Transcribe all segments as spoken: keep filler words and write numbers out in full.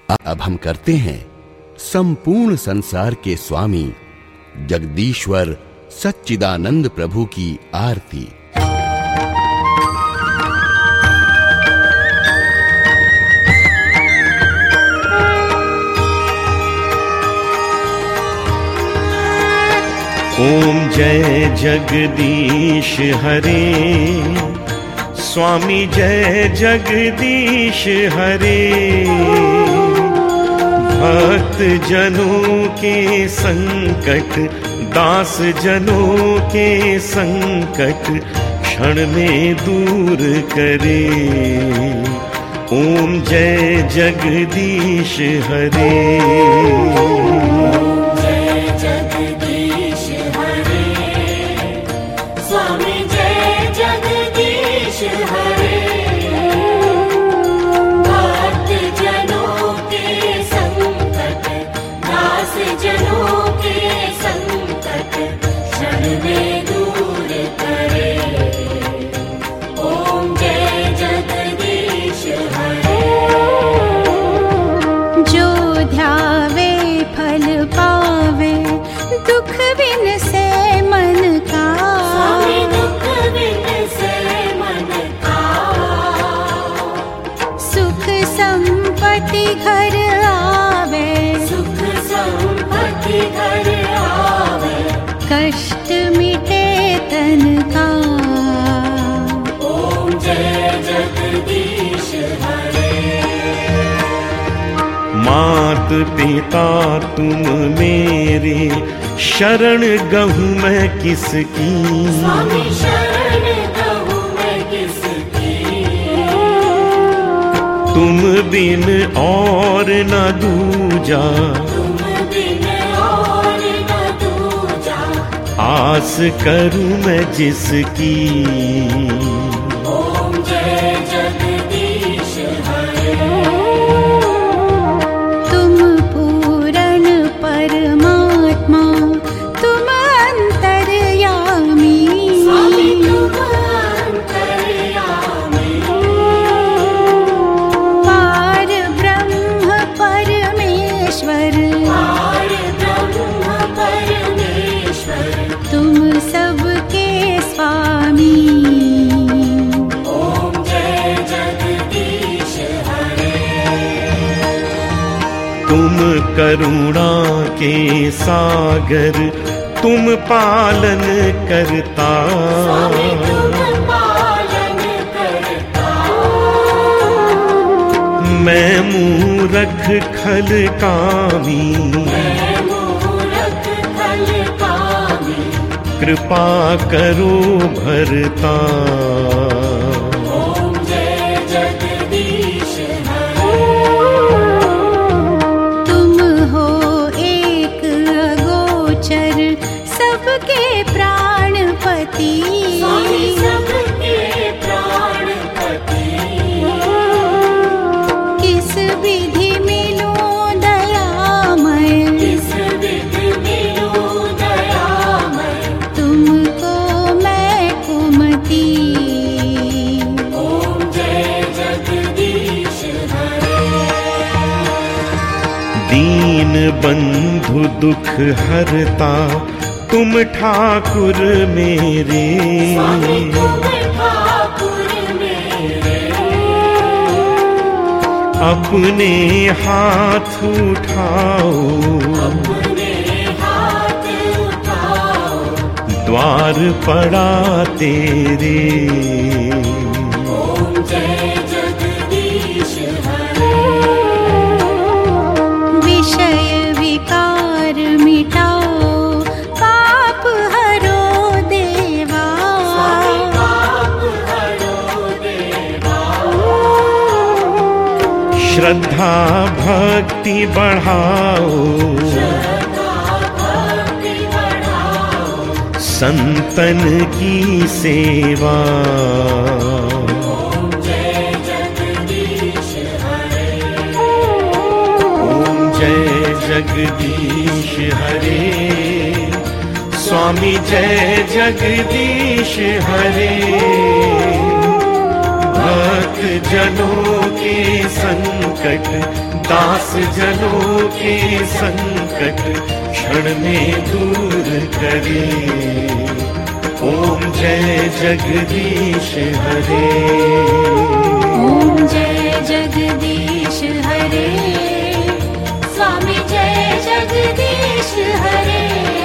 अब हम करते हैं संपूर्ण संसार के स्वामी जगदीश्वर सच्चिदानंद प्रभु की आरती। ओम जय जगदीश हरे, स्वामी जय जगदीश हरे। भक्त जनों के संकट, दास जनों के संकट क्षण में दूर करे। ओम जय जगदीश हरे। घर आवे, सुख संपत्ति घर आवे, कष्ट मिटे तन का। ओम जय जगदीश हरे। मात पिता तुम मेरे, शरण गहूँ मैं किसकी। स्वामी शरण गहूँ मैं किसकी। तुम बिन और न दूजा, तुम बिन और न दूजा, आस करूं मैं जिसकी। ओम जय जगदीश हरे। तुम पूर्ण परमात्मा, तुम अंतर्यामी। स्वामी तुम अंतर्यामी। पार ब्रह्म परमेश्वर, पार ब्रह्म परमेश्वर, तुम सबके स्वामी। ओम जय जगदीश हरे। तुम करुणा के सागर, तुम पालन करता। स्वामी तुम पालन करता। मैं मूरख खल कामी, मैं मूरख खल कामी, कृपा करो भरता। ओम जय जगदीश हरे। तुम हो एक अगोचर, सबके प्राणपति। स्वामी सबके प्राणपति। किस विधि मिलूं दयामय, किस विधि मिलूं दयामय, तुमको मैं कुमति। ओम जय जगदीश हरे। दीन बंधु दुख हरता, तुम ठाकुर मेरे। स्वामी तुम ठाकुर मेरे। अपने हाथ उठाओ, अपने हाथ उठाओ, द्वार पड़ा तेरे। ओम जय जगदीश हरे। विषय विकार मिटाओ, पाप हरो देवा। स्वामी पाप हरो देवा। श्रद्धा भक्ति बढ़ाओ, श्रद्धा भक्ति बढ़ाओ, संतन की सेवा। ओम जय जगदीश हरे। ओम जय जगदीश हरे। स्वामी जय जगदीश हरे। भक्त जनों के के संकट, दास जनों के संकट क्षण में दूर करे। ओम जय जगदीश हरे। ओम जय जगदीश हरे। स्वामी जय जगदीश हरे।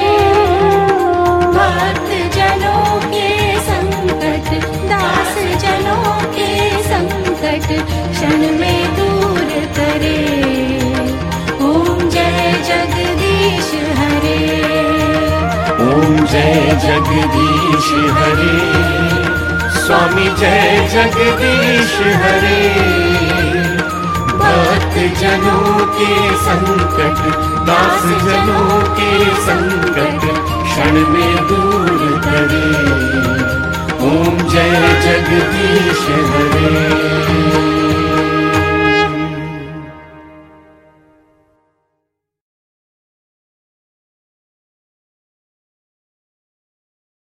भक्त जनों के संकट, दास जनों के संकट क्षण में दूर करे। ओम जय जगदीश हरे। ओम जय जगदीश हरे। स्वामी जय जगदीश हरे। भक्त जनों के संकट, दास जनों के संकट क्षण में दूर करे। ओम जय जगदीश हरे।